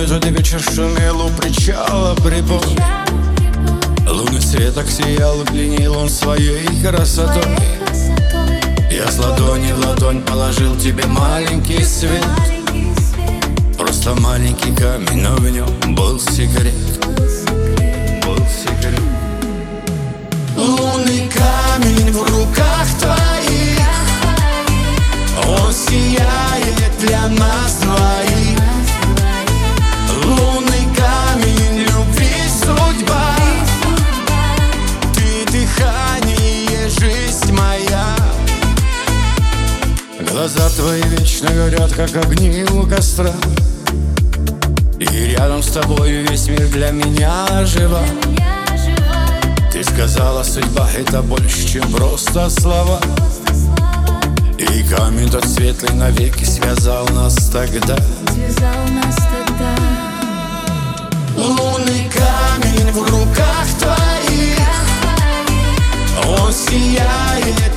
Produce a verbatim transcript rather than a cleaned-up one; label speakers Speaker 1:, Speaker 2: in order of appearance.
Speaker 1: Этот вечер шумел у причала прибой. Лунный свет так сиял, пленил он своей красотой. Я с ладони в ладонь положил тебе маленький свет. Просто маленький камень, но в нем был секрет. Был секрет. Лунный камень в руках твоих, он сияет для нас двоих. Лунный камень, любви судьба, ты дыхание, жизнь моя. Глаза твои вечно горят, как огни у костра, и рядом с тобой весь мир для меня жива. Ты сказала, судьба — это больше, чем просто слова. И камень тот светлый навеки связал нас тогда. Лунный камень в руках твоих, он сияет